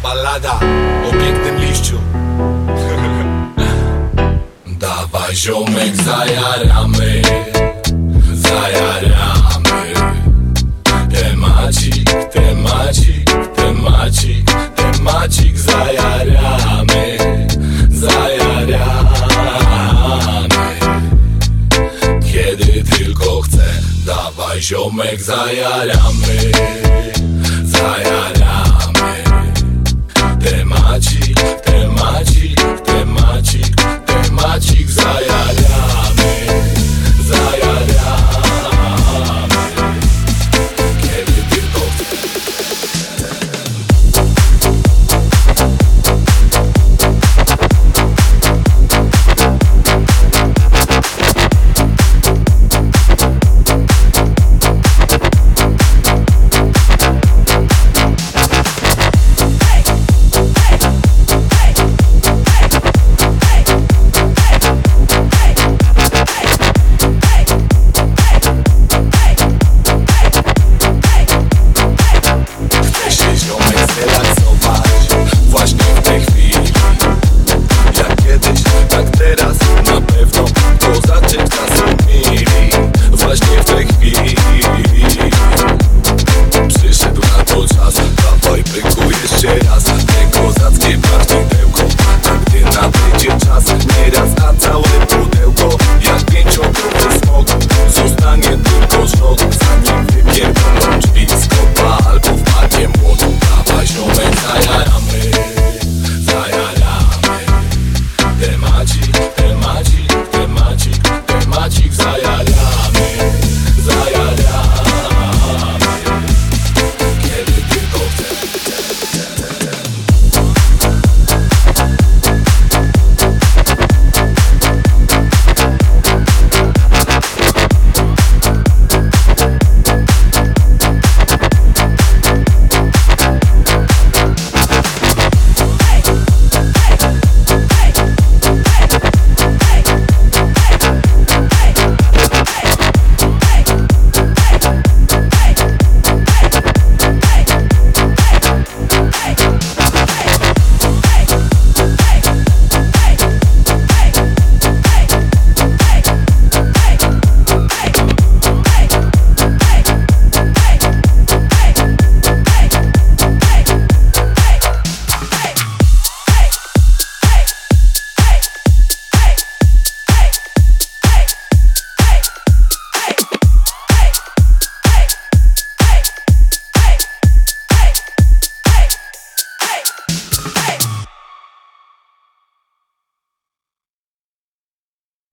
Ballada o pięknym liściu. Dawaj ziomek, zajaramy, zajaramy. Temacik, temacik, temacik, temacik. Zajaramy, zajaramy. Kiedy tylko chcę, dawaj ziomek, zajaramy, zajaramy. Temacik, temacik, temacik, temacik. Zajaramy, zajaramy. Kiedy tylko chcę. Właśnie w tej chwili, jak kiedyś, tak teraz, na pewno poza czymś nas umili. Właśnie w tej chwili,